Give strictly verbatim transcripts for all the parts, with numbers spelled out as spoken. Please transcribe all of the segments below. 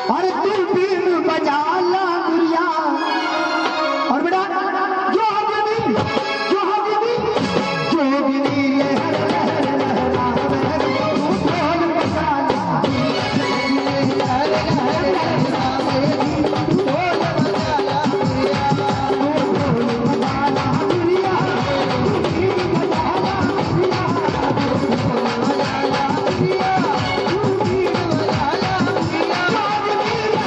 अरे तुरबीन बजा ला गुड़िया और बेटा जो हगनी जो हगनी जो हगनी लहर लहर लहरा तू ढोल बजा ला लहर लहर लहरा तू ढोल बजा ला गुड़िया ढोल बजा ला गुड़िया तुरबीन बजा ला गुड़िया ढोल बजा ला गुड़िया तुरबीन बजा ला गुड़िया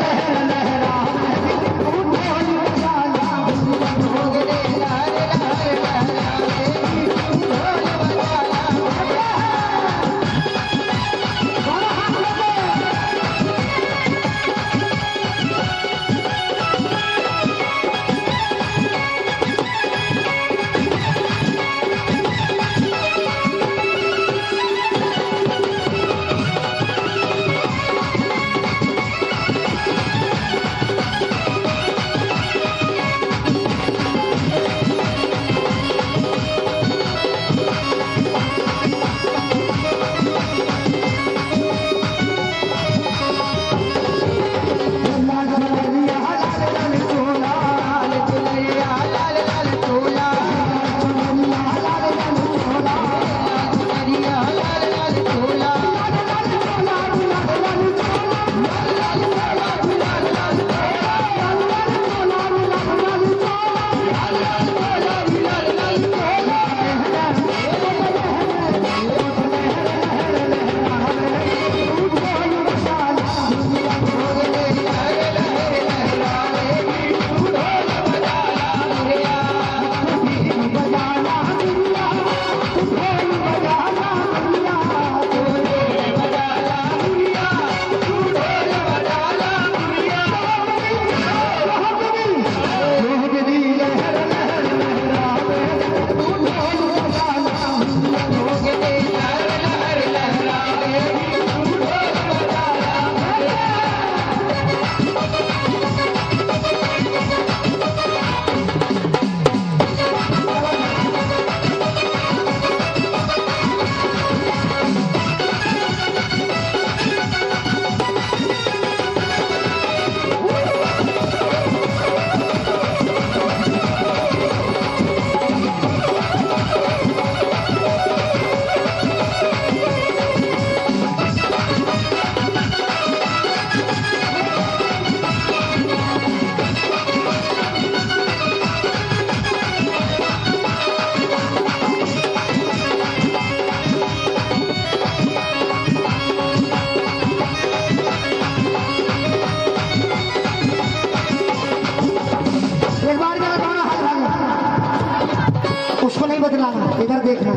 उसको नहीं बदलाना, इधर देखना।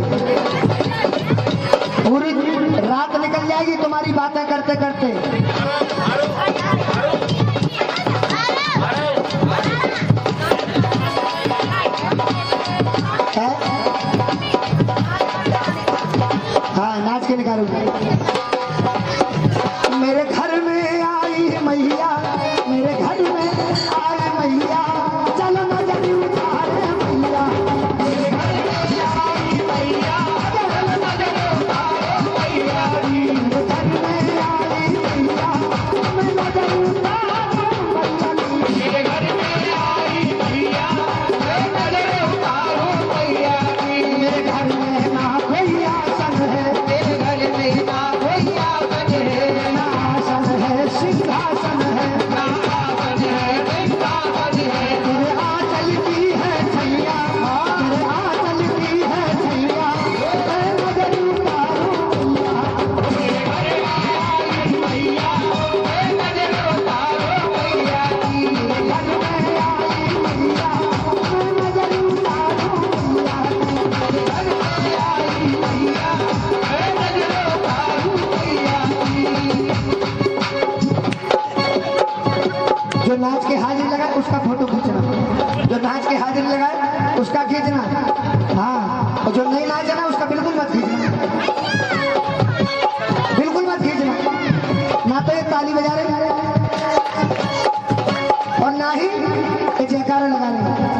पूरी रात निकल जाएगी तुम्हारी बातें करते करते। है? हाँ नाच के निकालूंगा। मेरे घर में आई मैया, मेरे घर में आई मैया, चलो ना जल्दी उतारे मैया। मेरे घर में आई मैया, चलो ना जल्दी उतारे मैया। मेरे घर में आई मैया, मैं ना जल्दी उतारूं मैया। मेरे घर में आई मैया, मैं ना जल्दी उतारूं मैया। मेरे घर में ना कोई आसन है, मेरे घर में ना कोई आसन है, ना आसन है सिंहासन है, ना आसन है सिंहासन है। तेरे आंचल की है छैया, तेरे आंचल की है छैया, मैं नजर उतारूं मैया। मेरे घर में आई मैया, मैं नजर उतारूं मैया। मेरे घर में आई मैया, मैं नजर उतारूं मैया। मेरे घर में आई मैया, मैं नजर उतारूं मैया। जो नाच के हाजिर लगाए उसका फोटो खींचना, जो नाच के हाजिर लगाए उसका खींचना। हाँ, और जो नहीं नाचे ना उसका बिल्कुल मत खींचना, बिल्कुल मत खींचना। ना तो ये ताली बजा रहे और ना ही ये जयकारा लगा रहे।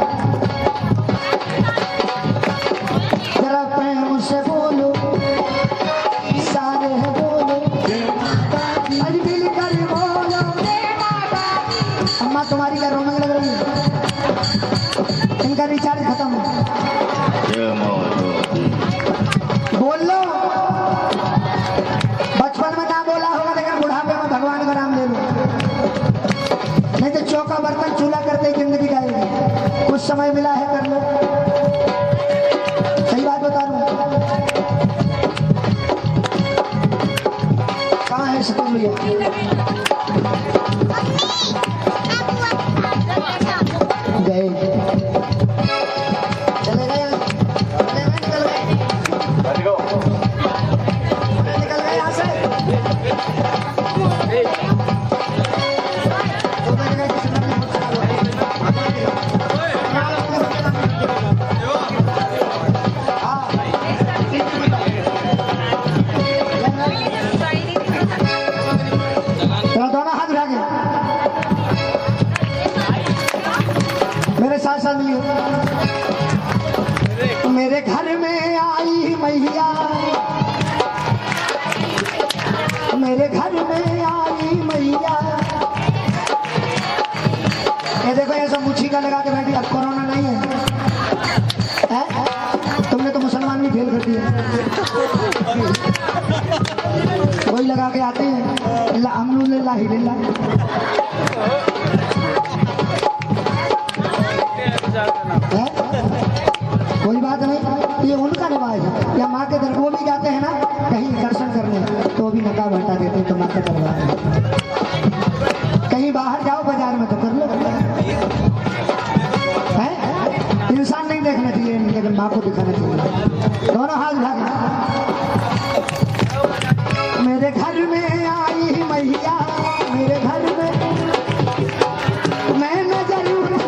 जरा प्रेम से बोलो, सारे बोलो, अरे मिलकर बोलो। बर्तन चूल्हा करते जिंदगी जाएगी। कुछ समय मिला है कर लो, सही बात बता रहा हूँ। कहाँ है सकून भैया? गए चले गए निकल गए निकल गए यहाँ से। दोनों हाथ उठा के मेरे साथ साथ मिलिए। मेरे घर में आई मैया, मेरे घर में आई मैया। ये देखो ये सब मुच्छी का लगा के बैठी। अब कोरोना नहीं है, है? तुमने तो मुसलमान भी फेल कर दिया। वही लगा के आते हैं अल्हम्दुलिल्लाह हिल्ला। कोई बात नहीं, ये उनका रिवाज है। या माँ के दर वो भी जाते हैं ना कहीं दर्शन करने, तो भी नकाब हटा देते हैं तो माँ का दरबार है। कहीं बाहर जाओ बाजार में तो कर लो, है? इंसान नहीं देखना चाहिए लेकिन माँ को दिखाना चाहिए। दोनों हाथ उठा के मेरे घर में आई मैया, मेरे घर में मैं नजर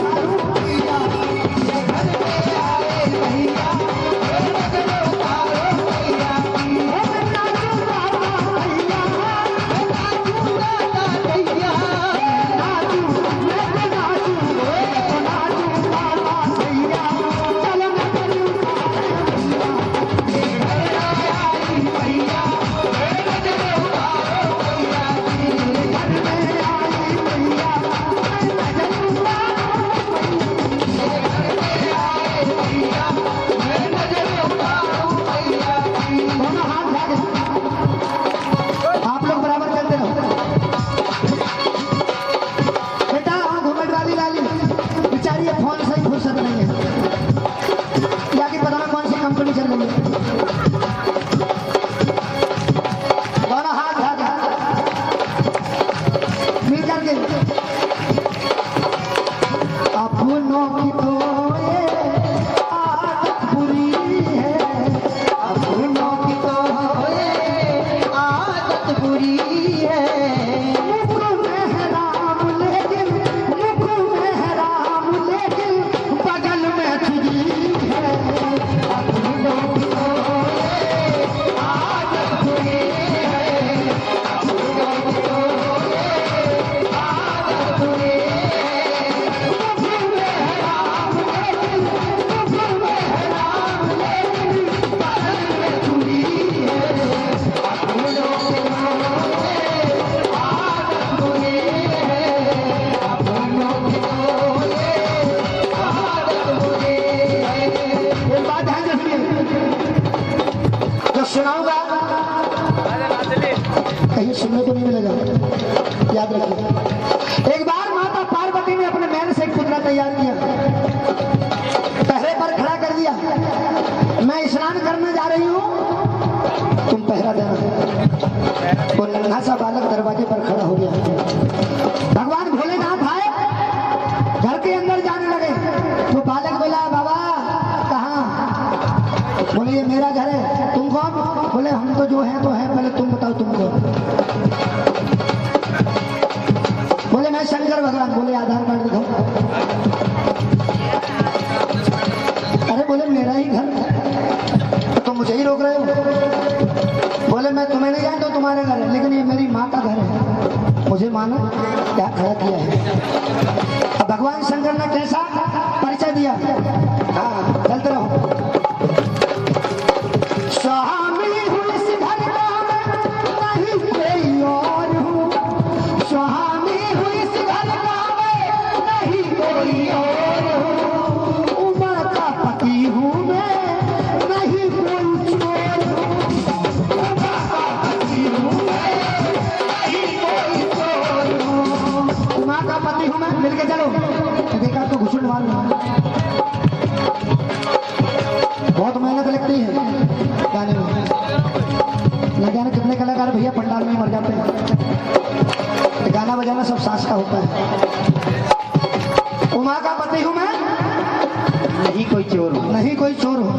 सुनाऊंगा कहीं सुनने को नहीं मिलेगा, याद रखिए। एक बार माता पार्वती ने अपने महल से एक पुतला तैयार किया, पहरे पर खड़ा कर दिया। मैं स्नान करने जा रही हूँ, तुम पहरा देना। वो नन्हा सा बालक दरवाजे पर खड़ा हो गया। भगवान भोलेनाथ आए, घर के अंदर जाने लगे। वो बालक बोला बाबा कहाँ? बोले ये मेरा घर है। तुम कौन? बोले हम तो जो है तो है, पहले तुम बताओ तुम कौन? बोले मैं शंकर भगवान। बोले आधार कार्ड दिखाओ। अरे बोले मेरा ही घर, तो मुझे ही रोक रहे हो? बोले मैं तुम्हें नहीं जानता, तुम्हारे घर है, लेकिन ये मेरी माँ का घर है, मुझे मानो क्या खड़ा किया है। अब भगवान शंकर ने कैसा परिचय दिया? हाँ चलते रहो। स्वामी हूँ इस घर का मैं, नहीं कोई और हूँ। स्वामी हूँ इस घर का मैं, नहीं कोई और हूँ। उमा का पति हूँ मैं, नहीं कोई चोर हूँ। उमा का पति हूँ मैं, नहीं कोई चोर हूँ। उमा का पति हूँ मैं, मिलके चलो। देखा तो घुसुंड मारूंगा। बहुत मेहनत लगती है गाने में, न जाने कितने कलाकार भैया पंडाल में मर जाते हैं। गाना बजाना सब सांस का होता है। उमा का पति हूँ मैं, नहीं कोई चोर हूँ, नहीं कोई चोर हूँ।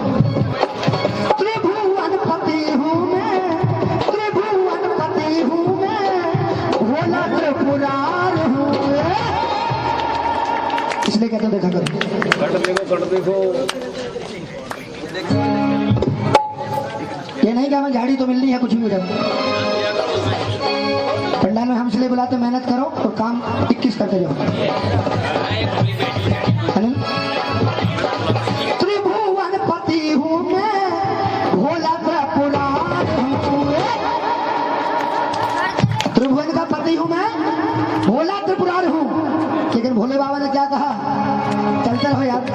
त्रिभुवन पति हूँ मैं, त्रिभुवन पति हूँ मैं, भोला त्रिपुरार हूँ। इसलिए कहते देखा करो, कट देखो कट देखो। ये नहीं कि हमें झाड़ी तो मिलनी है, कुछ भी हो जाए। पंडाल में हम इसलिए बुलाते मेहनत करो और काम इक्कीस करते जाओ। त्रिभुवन पति हूँ मैं, भोला त्रिपुरार हूँ। त्रिभुवन का पति हूँ मैं, भोला त्रिपुरार हूँ। लेकिन भोले बाबा ने क्या कहा, चलते रहो यार।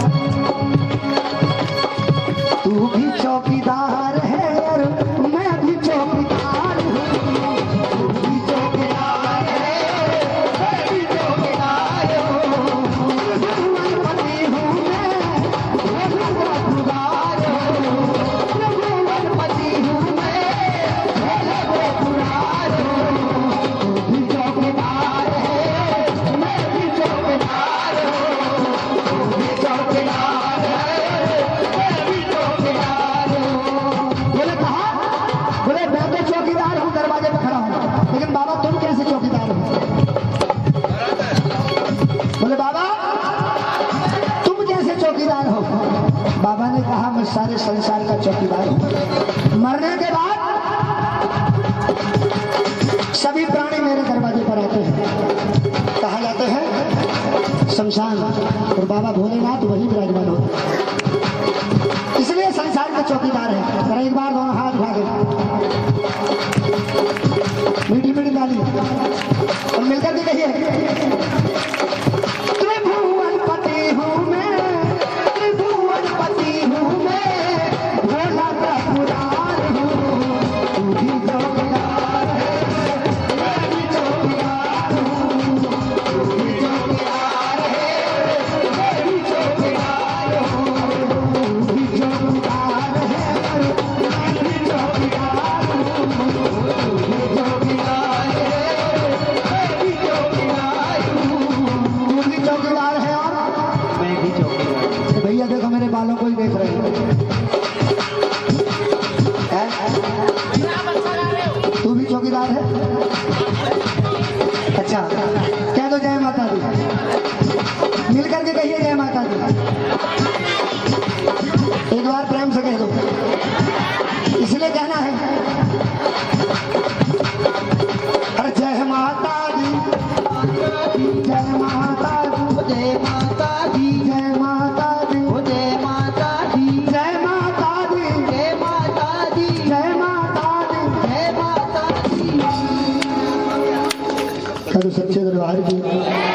तू भी चौकीदार है और मैं भी चौकीदार हूँ। तू भी चौकीदार है, मैं भी चौकीदार हूँ। त्रिभुवन पति हूँ मैं, भोला त्रिपुरार हूँ। त्रिभुवन पति हूँ मैं, भोला त्रिपुरार हूँ। तू भी चौकीदार है, मैं भी चौकीदार हूँ। तू भी चौकीदार है, मैं भी चौकीदार हूँ। बोले कहा, बोले मैं तो चौकीदार हूँ, दरवाजे पे खड़ा हूँ। लेकिन बाबा तुम कैसे चौकीदार हो? बोले बाबा तुम कैसे चौकीदार हो? बाबा ने कहा मैं सारे संसार का चौकीदार हूँ। मरने के बाद सभी प्राणी मेरे दरवाजे पर आते हैं। कहा जाते हैं शमशान, और बाबा भोलेनाथ वही विराजमान होते हैं। इसलिए संसार के चौकीदार है। जरा एक बार दोनों हाथ उठा के मीठी मीठी डाली और मिलकर के कहिए, त्रिभुवन पति हूँ मैं, त्रिभुवन पति हूँ मैं, भोला त्रिपुरार हूँ। तू भी चौकीदार है, मैं भी चौकीदार हूँ। तू भी चौकीदार है, मैं भी चौकीदार हूँ। तू भी चौकीदार है, मैं भी चौकीदार हूँ। तू भी चौकीदार है, मैं भी चौकीदार हूँ। तू भी चौकीदार है और मैं भी चौकीदार। भैया देखो मेरे बालों को ही देख रहे हैं। हैं? तू भी चौकीदार है? अच्छा कह दो जय माता दी, मिल करके कहिए जय माता दी। एक बार प्रेम से कह दो, इसलिए कहना है। अरे जय माता दी, जय माता दी, जय माता दी, जय माता दी, जय माता दी, जय माता दी, जय माता दी, जय माता दी। जय माता दी। करो सच्चे दरबार की।